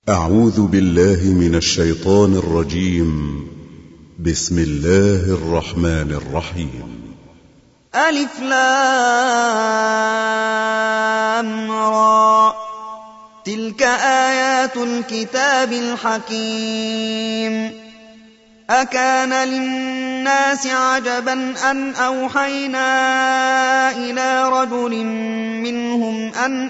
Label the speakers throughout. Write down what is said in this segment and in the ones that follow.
Speaker 1: أعوذ بالله من الشيطان الرجيم. بسم الله الرحمن الرحيم.
Speaker 2: ألف لام را، تلك آيات الكتاب الحكيم. أكان للناس عجبا أن أوحينا إلى رجل منهم أن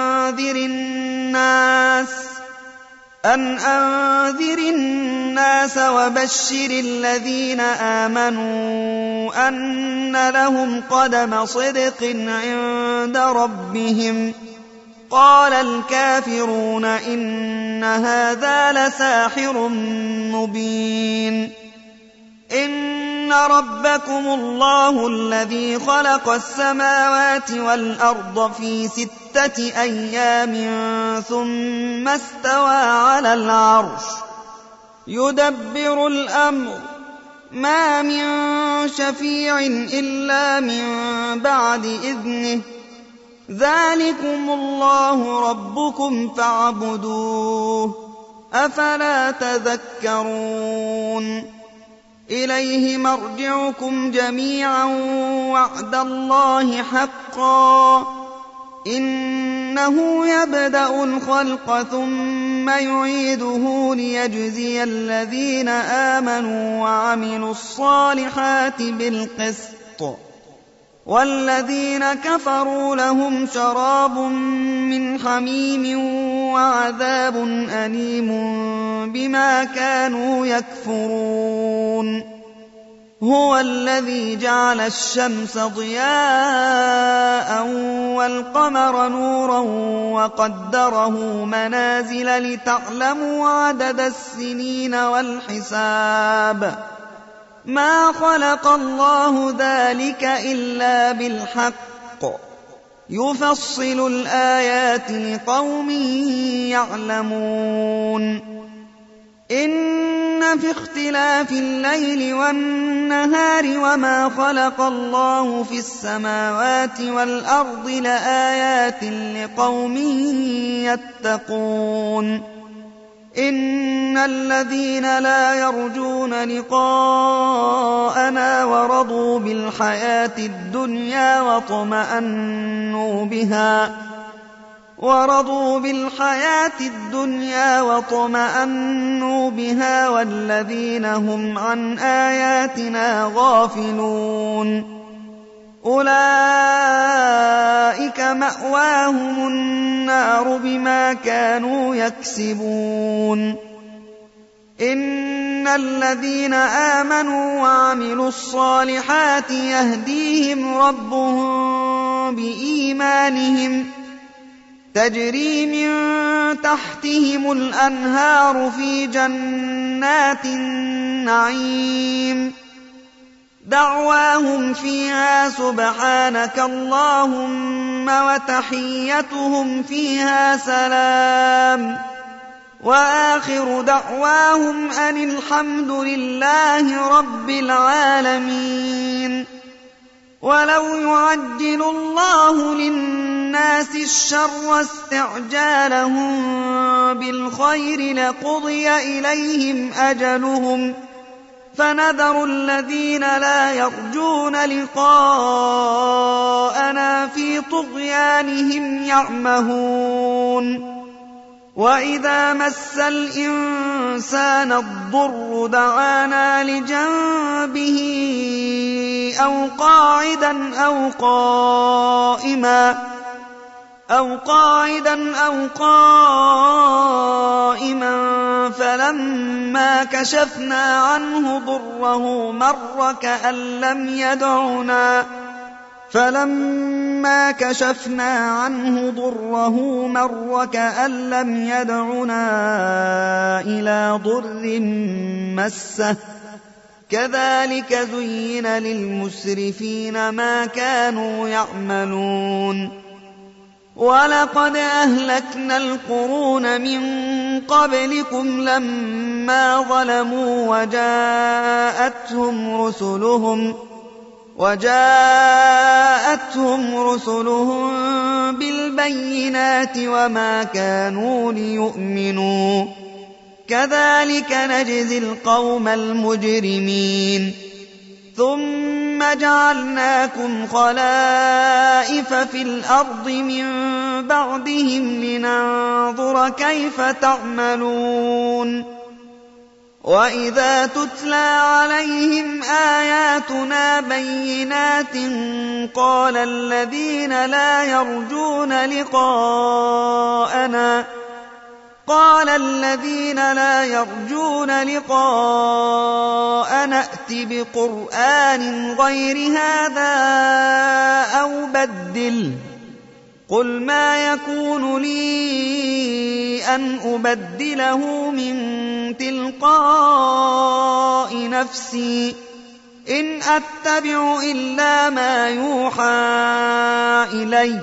Speaker 2: أنذر الناس وبشر الذين آمنوا أن لهم قدم صدق عند ربهم. قال الكافرون إن هذا لساحر مبين. إن ربكم الله الذي خلق السماوات والأرض في 6 أيام ثم استوى على العرش يدبر الأمر، ما من شفيع إلا من بعد إذنه، ذلكم الله ربكم فاعبدوه، أفلا تذكرون. إليه مرجعكم جميعا وعد الله حقا، إنه يبدأ الخلق ثم يعيده ليجزي الذين آمنوا وعملوا الصالحات بالقسط، والذين كفروا لهم شراب من حميم وعذاب أليم بما كانوا يكفرون. هو الذي جعل الشمس ضياء والقمر نورا وقدره منازل لتعلموا عدد السنين والحساب، ما خلق الله ذلك إلا بالحق، يفصل الآيات لقوم يعلمون. إن في اختلاف الليل والنهار وما خلق الله في السماوات والأرض لآيات لقوم يتقون. إن الذين لا يرجون لقاءنا ورضوا بالحياة الدنيا واطمأنوا بها والذين هم عن آياتنا غافلون، أولئك مأواهم النار بما كانوا يكسبون. إن الذين آمنوا وعملوا الصالحات يهديهم ربهم بإيمانهم، تجري من تحتهم الأنهار في جنات النعيم، دعواهم فيها سبحانك اللهم وتحيتهم فيها سلام، وآخر دعواهم أن الحمد لله رب العالمين. ولو يعجل الله للناس الشر استعجالهم بالخير لقضي إليهم أجلهم، فنذر الذين لا يرجون لقاءنا في طغيانهم يعمهون. وإذا مس الإنسان الضر دعانا لجنبه أو قاعدا أو قائما فلما كشفنا عنه ضره مر كأن لم يدعنا إلى ضر مسه، كذلك زين للمسرفين ما كانوا يعملون. ولقد أهلكنا القرون من قبلكم لما ظلموا وجاءتهم رسلهم بالبينات وما كانوا ليؤمنوا كذلك نجزي القوم المجرمين ثم جعلناكم خلائف في الأرض من بعدهم لننظر كيف تعملون وإذا تتلى عليهم آياتنا بينات قال الذين لا يرجون لقاءنا ائت بقرآن غير هذا أو بدله قل ما يكون لي أن أبدله من تلقاء نفسي إن أتبع إلا ما يوحى إلي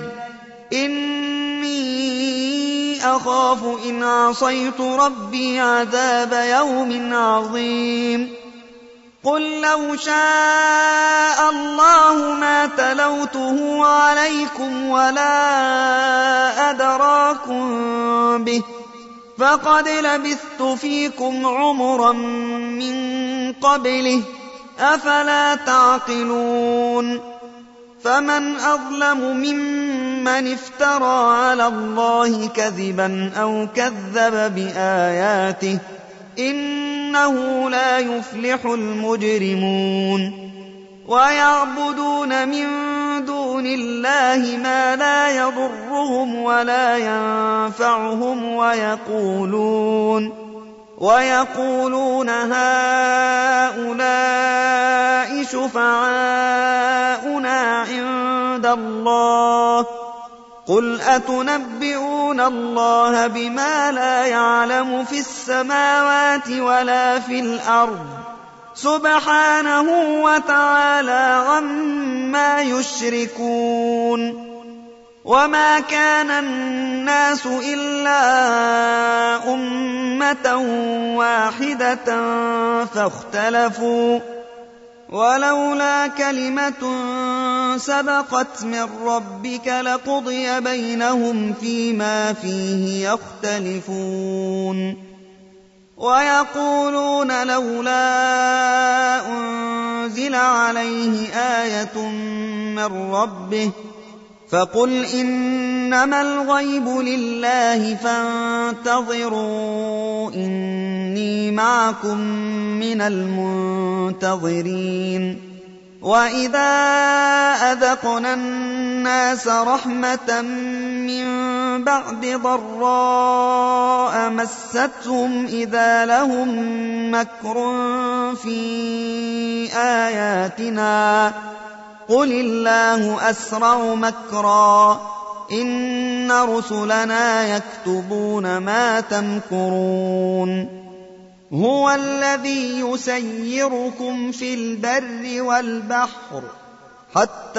Speaker 2: إني أخاف إن عصيت ربي عذاب يوم عظيم قل لو شاء الله ما تلوته عليكم ولا أدراكم به فقد لبثت فيكم عمرا من قبله أفلا تعقلون فمن أظلم ممن افترى على الله كذبا أو كذب بآياته إنه لا يفلح المجرمون ويعبدون من دون الله ما لا يضرهم ولا ينفعهم ويقولون هؤلاء شفعاؤنا عند الله قل أتنبئون الله بما لا يعلم في السماوات ولا في الأرض سبحانه وتعالى عما يشركون وما كان الناس إلا أمة واحدة فاختلفوا ولولا كلمة سبقت من ربك لقضي بينهم فيما فيه يختلفون ويقولون لولا أنزل عليه آية من ربه فقل إنما الغيب لله فانتظروا إني معكم من المنتظرين وإذا أذقنا الناس رحمة من بعد ضراء مستهم إذا لهم مكر في آياتنا قل الله أسرع مكرا إن رسلنا يكتبون ما تمكرون هو الذي يسيركم في البر والبحر حتى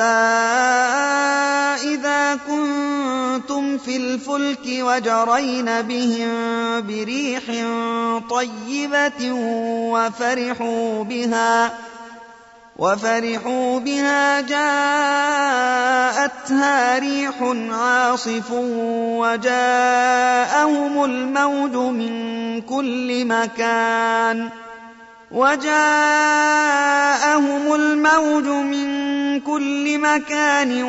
Speaker 2: إذا كنتم في الفلك وجرين بهم بريح طيبة وفرحوا بها جاءتها ريح عاصف وجاءهم الموج من كل مكان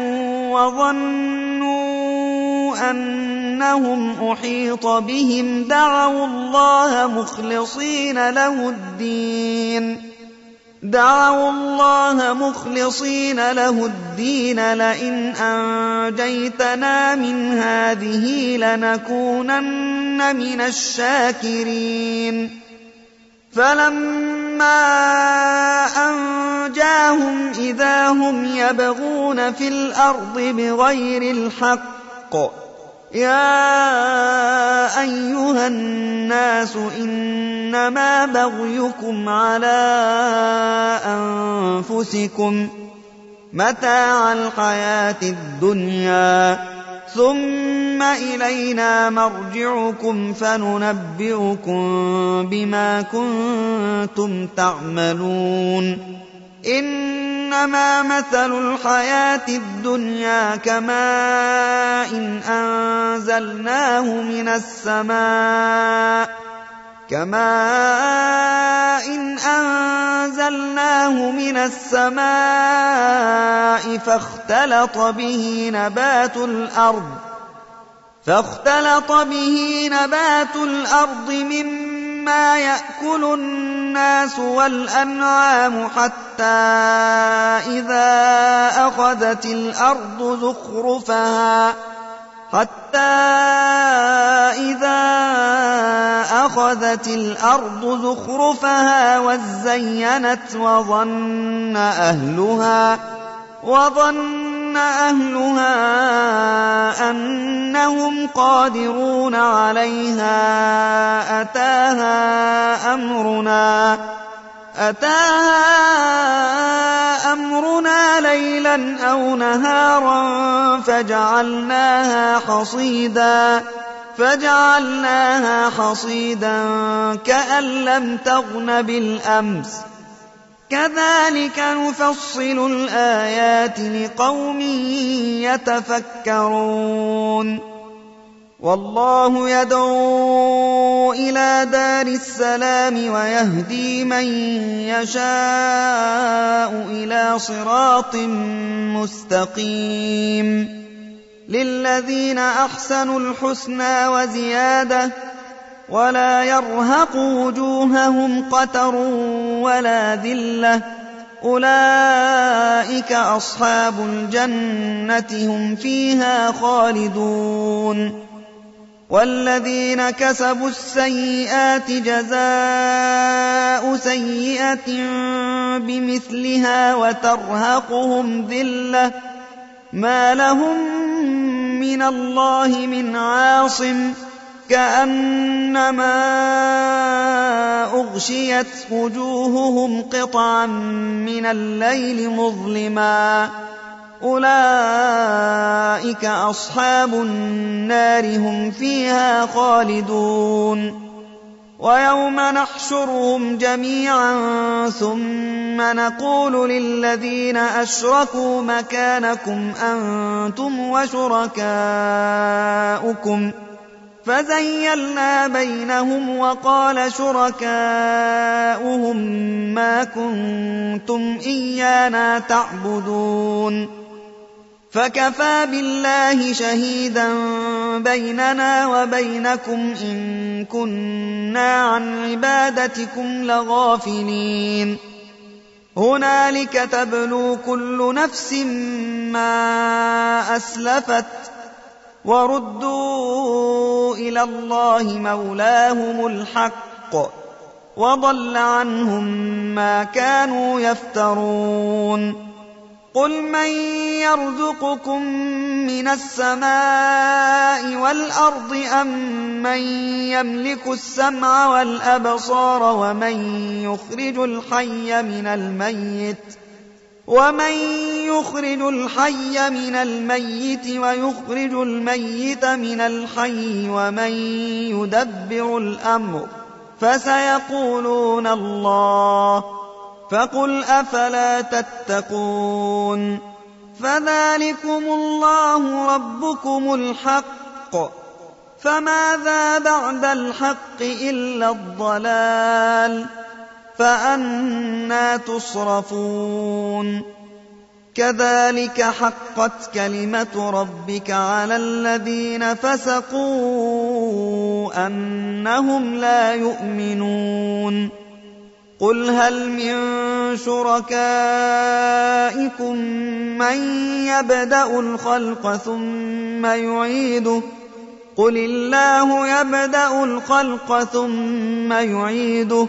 Speaker 2: وظنوا أنهم أحيط بهم دعوا الله مخلصين له الدين لئن أنجيتنا من هذه لنكونن من الشاكرين فلما أنجاهم إذا هم يبغون في الأرض بغير الحق يا أيها الناس إنما بغيكم على أنفسكم متاع الحياة الدنيا ثم إلينا مرجعكم فننبئكم بما كنتم تعملون إنما مثل الحياة الدنيا كماء أنزلناه من السماء فاختلط به نبات الأرض مما يأكل الناس والأنعام حتى إذا أخذت الأرض زخرفها وزينت وظن أهلها أنهم قادرون عليها أتاها أمرنا ليلا أو نهارا فجعلناها حصيدا كأن لم تغن بالأمس كذلك نفصل الآيات لقوم يتفكرون والله يدعو إلى دار السلام ويهدي من يشاء إلى صراط مستقيم للذين أحسنوا الحسنى وزيادة ولا يرهق وجوههم قتر ولا ذلة أولئك أصحاب الجنة هم فيها خالدون والذين كسبوا السيئات جزاء سيئة بمثلها وترهقهم ذلة ما لهم من الله من عاصم كأنما أغشيت وجوههم قطعا من الليل مظلما أولئك أصحاب النار هم فيها خالدون ويوم نحشرهم جميعا ثم نقول للذين أشركوا مكانكم أنتم وشركاؤكم فزيلنا بينهم وقال شركاؤهم ما كنتم إيانا تعبدون فكفى بالله شهيدا بيننا وبينكم إن كنا عن عبادتكم لغافلين هنالك تبلو كل نفس ما أسلفت وردوا إلى الله مولاهم الحق وضل عنهم ما كانوا يفترون قل من يرزقكم من السماء والأرض أم من يملك السمع والأبصار ومن يخرج الحي من الميت ويخرج الميت من الحي ومن يدبر الأمر فسيقولون الله فقل أفلا تتقون فذلكم الله ربكم الحق فماذا بعد الحق إلا الضلال فأنى تصرفون كذلك حقت كلمة ربك على الذين فسقوا أنهم لا يؤمنون قل هل من شركائكم من يبدأ الخلق ثم يعيده قل الله يبدأ الخلق ثم يعيده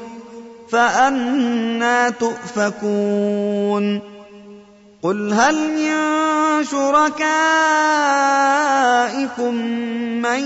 Speaker 2: فأنى تؤفكون قل هل من شركائكم من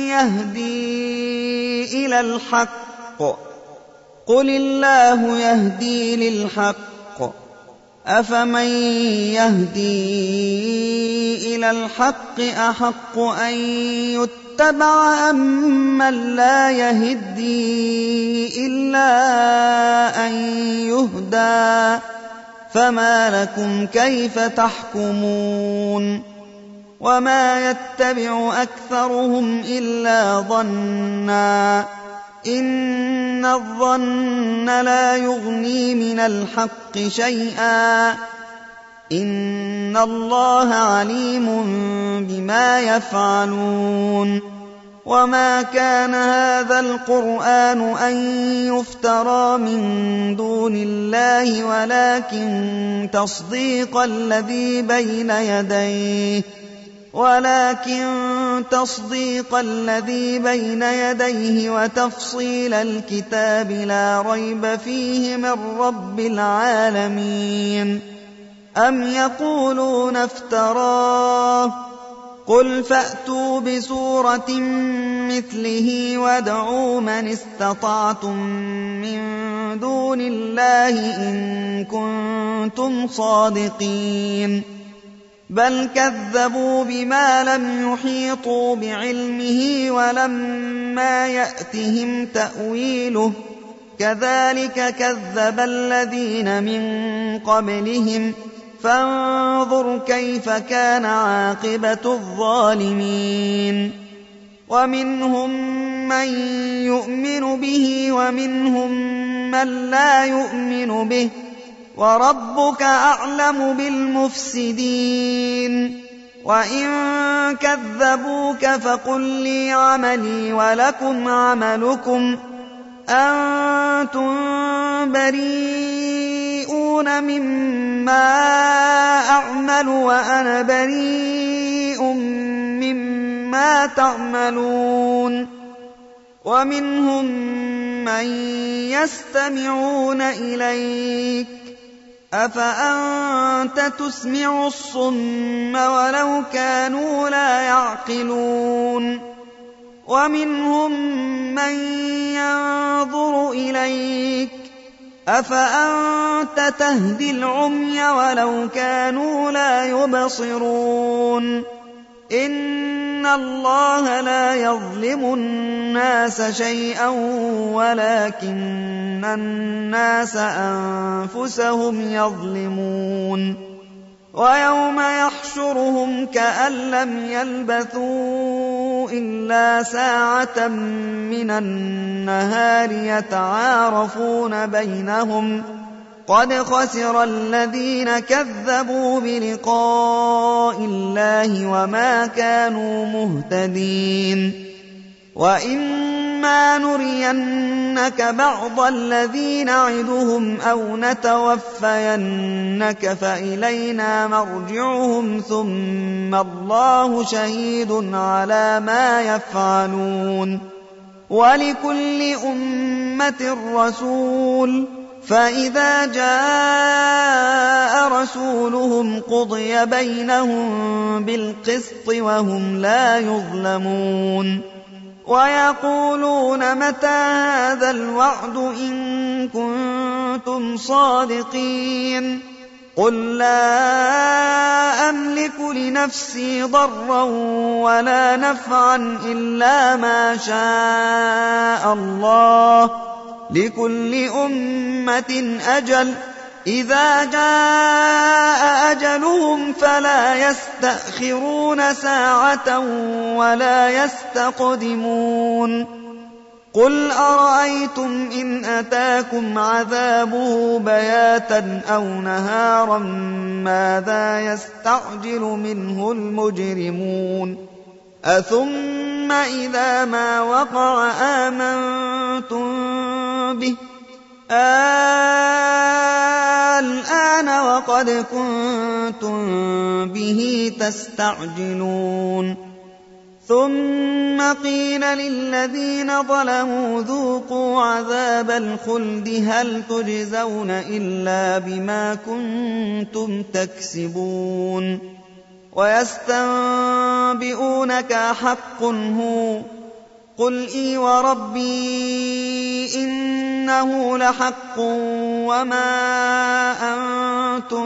Speaker 2: يهدي إلى الحق قل الله يهدي للحق أفمن يهدي إلى الحق أحق أن يتبع أمن لا يهدي إلا أن يهدى فما لكم كيف تحكمون وما يتبع أكثرهم إلا ظنا إن الظن لا يغني من الحق شيئا إن الله عليم بما يفعلون وما كان هذا القرآن أن يفترى من دون الله ولكن تصديق الذي بين يديه وتفصيل الكتاب لا ريب فيه من رب العالمين أم يقولون افتراه قل فأتوا بسورة مثله وادعوا من استطعتم من دون الله إن كنتم صادقين بل كذبوا بما لم يحيطوا بعلمه ولما يأتهم تأويله كذلك كذب الذين من قبلهم فانظر كيف كان عاقبة الظالمين ومنهم من يؤمن به ومنهم من لا يؤمن به وربك أعلم بالمفسدين وإن كذبوك فقل لي عملي ولكم عملكم أنتم بريئون مما أعمل وأنا بريء مما تعملون ومنهم من يستمعون إليك أفأنت تسمع الصم ولو كانوا لا يعقلون ومنهم من ينظر إليك أفأنت تهدي العمي ولو كانوا لا يبصرون إن الله لا يظلم الناس شيئا ولكن الناس أنفسهم يظلمون ويوم يحشرهم كأن لم يلبثوا إلا ساعة من النهار يتعارفون بينهم قد خسر الذين كذبوا بلقاء الله وما كانوا مهتدين وإما نرينك بعض الذي نعدهم أو نتوفينك فإلينا مرجعهم ثم الله شهيد على ما يفعلون ولكل أمة رسول فإذا جاء رسولهم قضي بينهم بالقسط وهم لا يظلمون ويقولون متى هذا الوعد إن كنتم صادقين قل لا أملك لنفسي ضرا ولا نفعا إلا ما شاء الله لكل أمة أجل إذا جاء أجلهم فلا يستأخرون ساعة ولا يستقدمون قل أرأيتم إن أتاكم عذابه بياتا أو نهارا ماذا يستعجل منه المجرمون أثم إذا ما وقع آمنتم به الآن وقد كنتم به تستعجلون ثم قيل للذين ظلموا ذوقوا عذاب الخلد هل تجزون إلا بما كنتم تكسبون ويستنبئونك حق هو قل إي وربي إنه لحق وما أنتم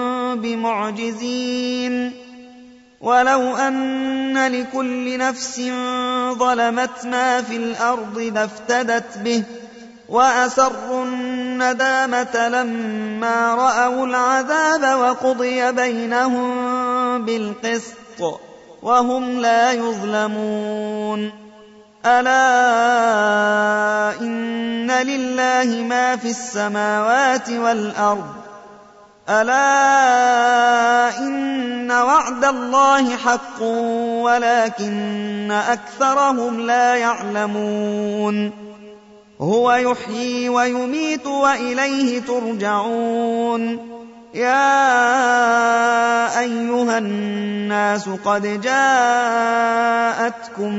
Speaker 2: بمعجزين ولو أن لكل نفس ظلمت ما في الأرض لافتدت به وأسروا الندامة لما رأوا العذاب وقضي بينهم بالقسط وهم لا يظلمون. ألا إن لله ما في السماوات والأرض ألا إن وعد الله حق ولكن أكثرهم لا يعلمون. هو يحيي ويميت وإليه ترجعون. يا أيها الناس قد جاءتكم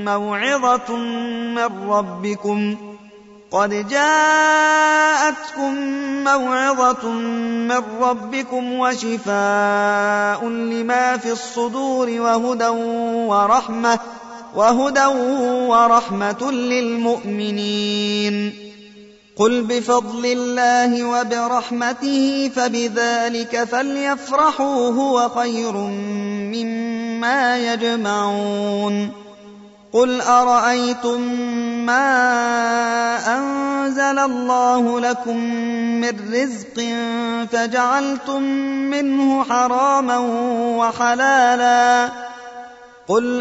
Speaker 2: موعظة من ربكم وشفاء لما في الصدور وهدى ورحمة للمؤمنين. قل بفضل الله وبرحمته فبذلك فليفرحوا هو خير مما يجمعون. قل أرأيتم ما أنزل الله لكم من رزق فجعلتم منه حراما وحلالا قل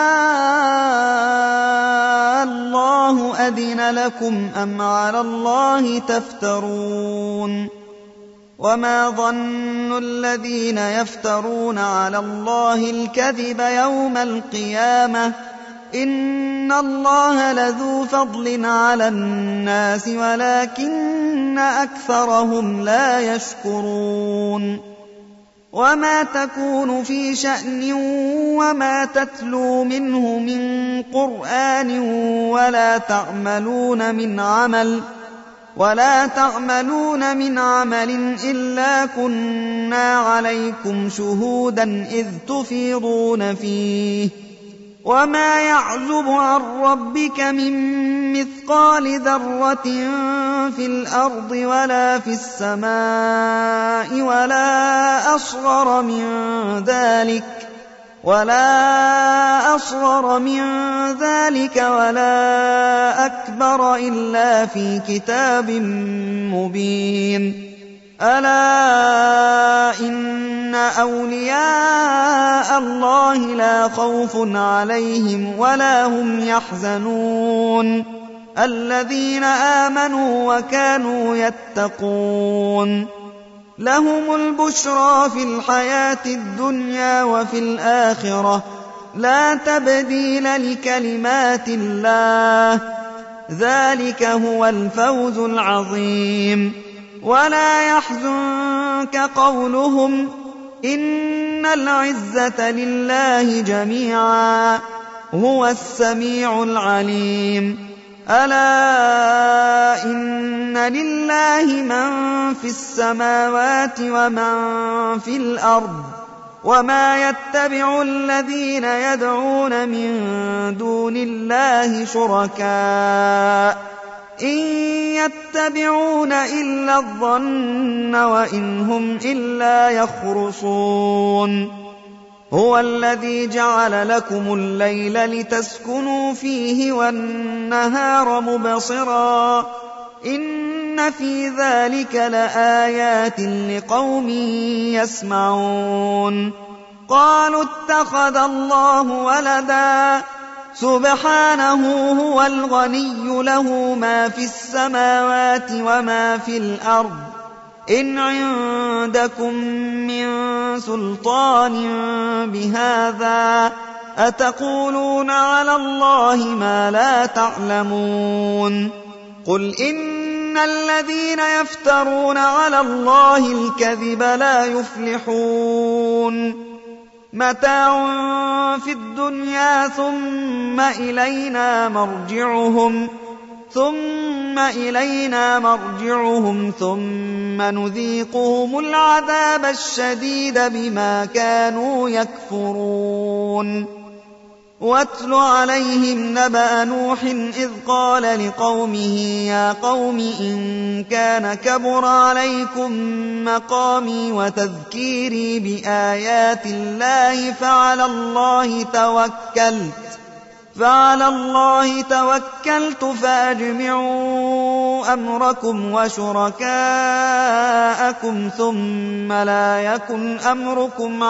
Speaker 2: الله أذن لكم أم على الله تفترون. وما ظن الذين يفترون على الله الكذب يوم القيامة إن الله لذو فضل على الناس ولكن أكثرهم لا يشكرون. وما تكون في شأن وما تتلو منه من قرآن ولا تعملون من عمل إلا كنا عليكم شهودا إذ تفيضون فيه. وما يعزب عن ربك من مثقال ذرة في الأرض ولا في السماء ولا أصغر من ذلك ولا أكبر إلا في كتاب مبين. ألا إن أولياء الله لا خوف عليهم ولا هم يحزنون الذين آمنوا وكانوا يتقون. لهم البشرى في الحياة الدنيا وفي الآخرة لا تبديل لكلمات الله ذلك هو الفوز العظيم. ولا يحزنك قولهم إن العزة لله جميعا هو السميع العليم. ألا إن لله من في السماوات ومن في الأرض وما يتبع الذين يدعون من دون الله شركاء إن يتبعون إلا الظن وإن هم إلا يخرصون. هو الذي جعل لكم الليل لتسكنوا فيه والنهار مبصرا إن في ذلك لآيات لقوم يسمعون. قالوا اتخذ الله ولدا سبحانه هو الغني له ما في السماوات وما في الأرض إن عندكم من سلطان بهذا أتقولون على الله ما لا تعلمون. قل إن الذين يفترون على الله الكذب لا يفلحون. متاع في الدنيا ثم إلينا مرجعهم ثم نذيقهم العذاب الشديد بما كانوا يكفرون. واتل عليهم نبأ نوح إذ قال لقومه يا قوم إن كان كبر عليكم مقامي وتذكيري بآيات الله فعلى الله توكلت فأجمعوا أمركم وشركاءكم ثم لا يكن أمركم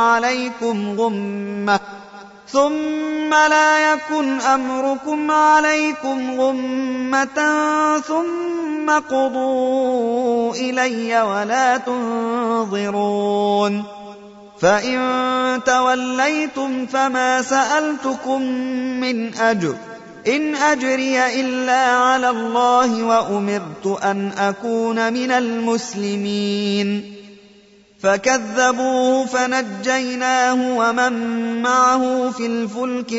Speaker 2: عليكم غمة ثم قضوا إلي ولا تنظرون. فإن توليتم فما سألتكم من أجر إن أجري إلا على الله وأمرت أن أكون من المسلمين. فكذبوه فنجيناه ومن معه في الفلك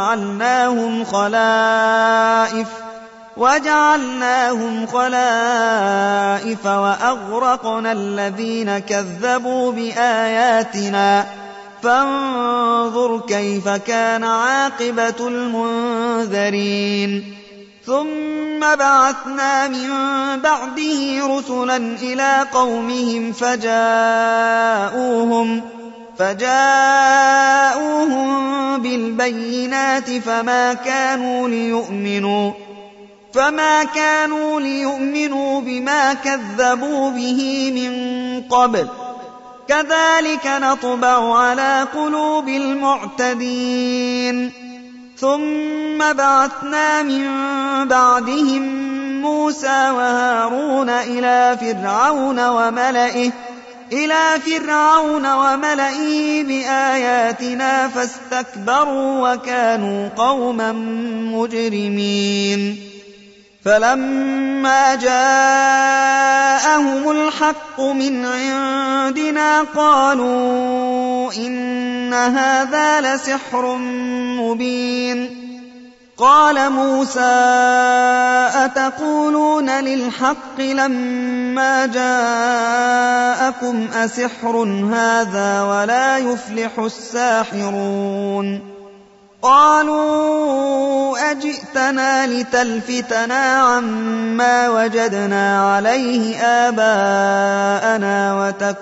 Speaker 2: وجعلناهم خلائف وأغرقنا الذين كذبوا بآياتنا فانظر كيف كان عاقبة المنذرين. ثم بعثنا من بعده رسلا إلى قومهم فجاءوهم بالبينات فما كانوا ليؤمنوا بما كذبوا به من قبل كذلك نطبع على قلوب المعتدين. ثم بعثنا من بعدهم موسى وهارون إلى فرعون وملئه بآياتنا فاستكبروا وكانوا قوما مجرمين. فلما جاءهم الحق من عندنا قالوا إن هذا لسحر مبين. قال موسى أتقولون للحق لما جاءكم أسحر هذا ولا يفلح الساحرون. قالوا أجئتنا لتلفتنا عما وجدنا عليه آباءنا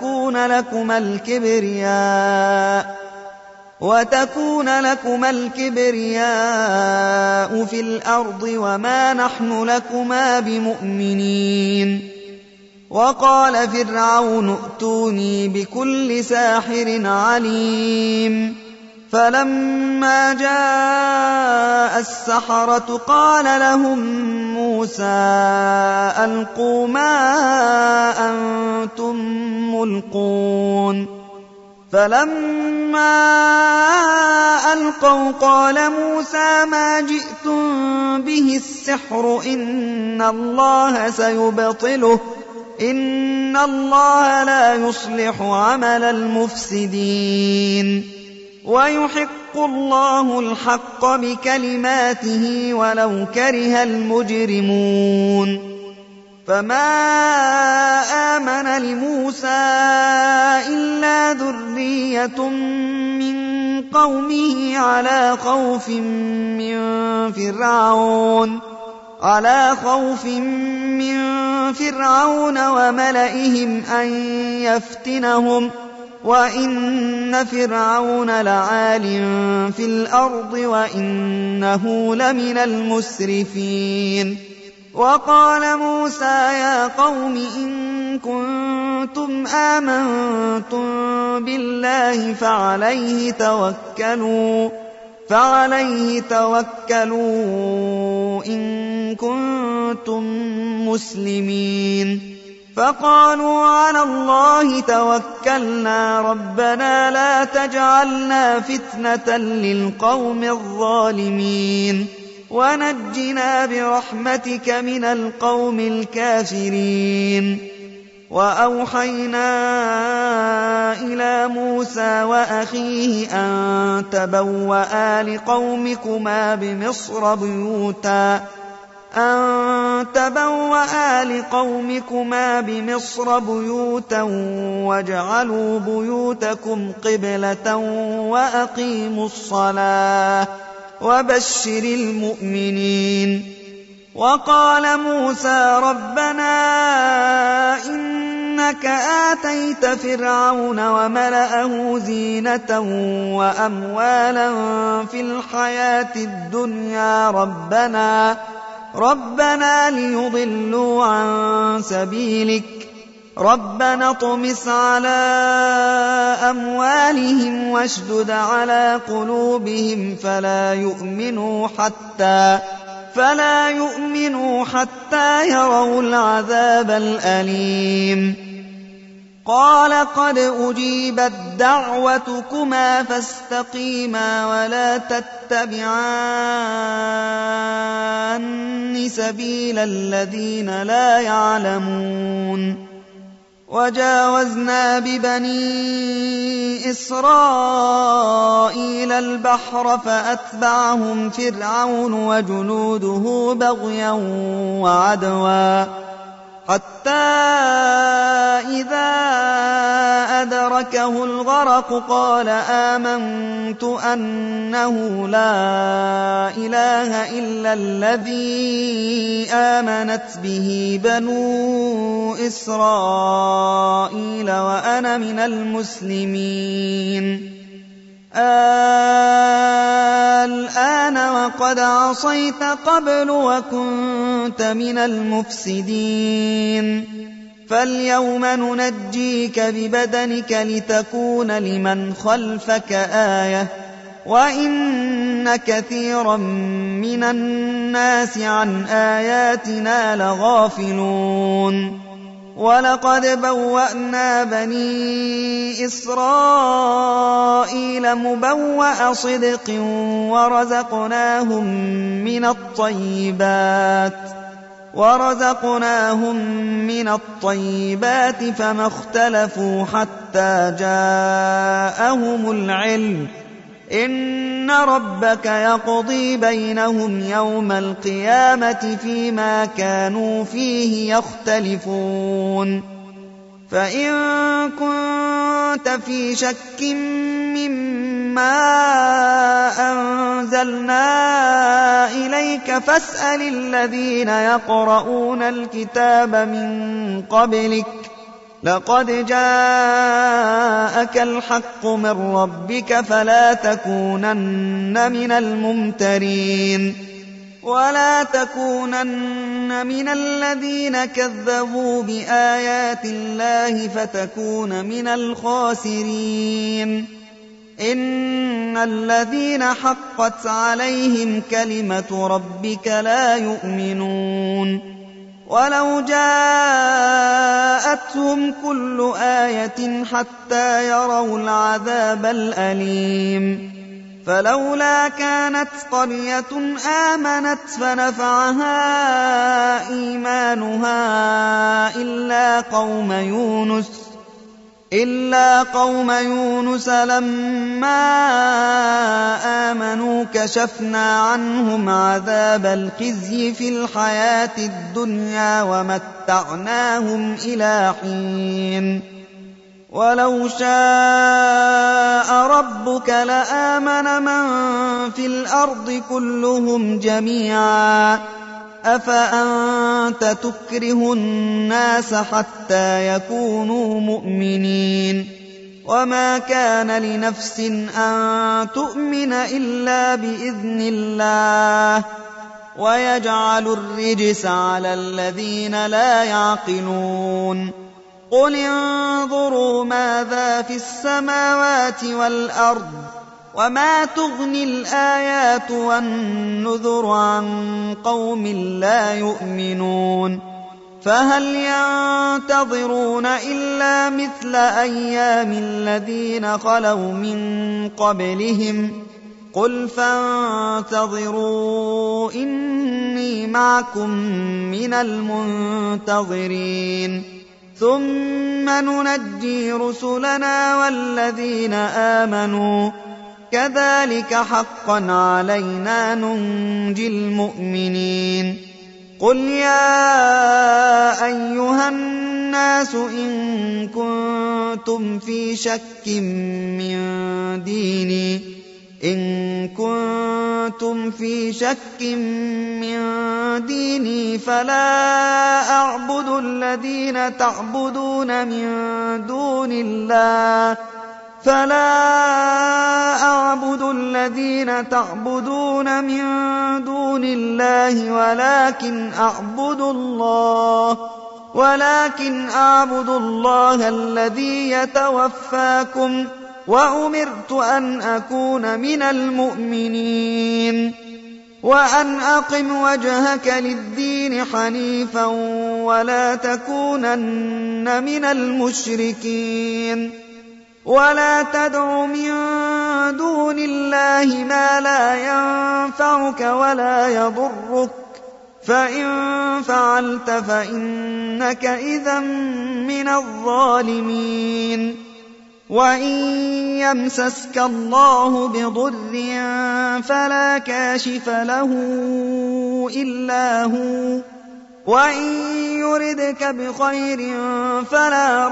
Speaker 2: وتكون لكما الكبرياء في الأرض وما نحن لكما بمؤمنين. وقال فرعون ائتوني بكل ساحر عليم. فلما جاء السحرة قال لهم موسى ألقوا ما أنتم ملقون. فلما ألقوا قال موسى ما جئتم به السحر إن الله سيبطله إن الله لا يصلح عمل المفسدين ويحق الله الحق بكلماته ولو كره المجرمون. فما آمن لموسى إلا ذرية من قومه على خوف من فرعون وملئهم أن يفتنهم وإن فرعون لعال في الأرض وإنه لمن المسرفين. وقال موسى يا قوم إن كنتم آمنتم بالله فعليه توكلوا إن كنتم مسلمين. فقالوا على الله توكلنا ربنا لا تجعلنا فتنة للقوم الظالمين ونجنا برحمتك من القوم الكافرين. وأوحينا إلى موسى وأخيه أن تبوأ لقومكما بمصر بيوتا واجعلوا بيوتكم قبلة وأقيموا الصلاة وبشر المؤمنين. وقال موسى ربنا إنك آتيت فرعون وملأه زينة وأموالا في الحياة الدنيا ربنا ليضلوا عن سبيلك ربنا اطمس على أموالهم واشدد على قلوبهم فلا يؤمنوا حتى يروا العذاب الأليم قال قد أجيبت دعوتكما فاستقيما ولا تتبعان سبيل الذين لا يعلمون وجاوزنا ببني إسرائيل البحر فأتبعهم فرعون وجنوده بغيا وعدوا حتى إذا أدركه الغرق قال آمنت أنه لا إله إلا الذي آمنت به بنو إسرائيل وأنا من المسلمين الآن وقد عصيت قبل وكنت من المفسدين فاليوم ننجيك ببدنك لتكون لمن خلفك آية وإن كثيرا من الناس عن آياتنا لغافلون ولقد بوأنا بني إسرائيل مبوأ صدق ورزقناهم من الطيبات فما اختلفوا حتى جاءهم العلم إن ربك يقضي بينهم يوم القيامة فيما كانوا فيه يختلفون فإن كنت في شك مما أنزلنا إليك فاسأل الذين يقرؤون الكتاب من قبلك لقد جاءك الحق من ربك فلا تكونن من الممترين ولا تكونن من الذين كذبوا بآيات الله فتكون من الخاسرين إن الذين حقت عليهم كلمة ربك لا يؤمنون ولو جاءتهم كل آية حتى يروا العذاب الأليم فلولا كانت قرية آمنت فنفعها إيمانها إلا قوم يونس لما آمنوا كشفنا عنهم عذاب الخزي في الحياة الدنيا ومتعناهم إلى حين ولو شاء ربك لآمن من في الأرض كلهم جميعا أفأنت تكره الناس حتى يكونوا مؤمنين وما كان لنفس أن تؤمن إلا بإذن الله ويجعل الرجس على الذين لا يعقلون قل انظروا ماذا في السماوات والأرض وما تغني الآيات والنذر عن قوم لا يؤمنون فهل ينتظرون إلا مثل أيام الذين خلوا من قبلهم قل فانتظروا إني معكم من المنتظرين ثم ننجي رسلنا والذين آمنوا كذلك حقا علينا ننجي المؤمنين قل يا أيها الناس إن كنتم في شك من ديني فلا أعبد الذين تعبدون من دون الله فلا أعبد الذين تعبدون من دون الله ولكن أعبد الله الذي يتوفاكم وأمرت أن أكون من المؤمنين وأن أقم وجهك للدين حنيفا ولا تكونن من المشركين ولا تدع من دون الله ما لا ينفعك ولا يضرك فإن فعلت فإنك إذا من الظالمين وإن يمسسك الله بضر فلا كاشف له إلا هو وإن يردك بخير فلا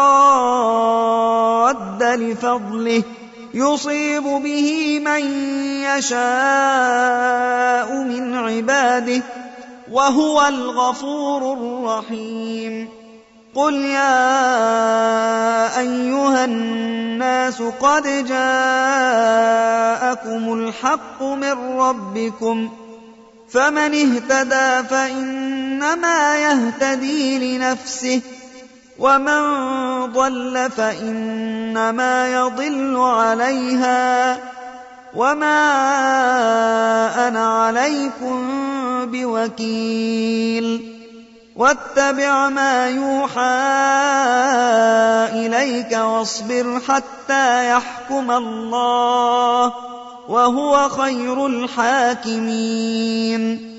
Speaker 2: راد لفضله يصيب به من يشاء من عباده وهو الغفور الرحيم قل يا أيها الناس قد جاءكم الحق من ربكم فمن اهتدى فإنما يهتدي لنفسه ومن ضل فإنما يضل عليها وما أنا عليكم بوكيل واتبع ما يوحى إليك واصبر حتى يحكم الله وهو خير الحاكمين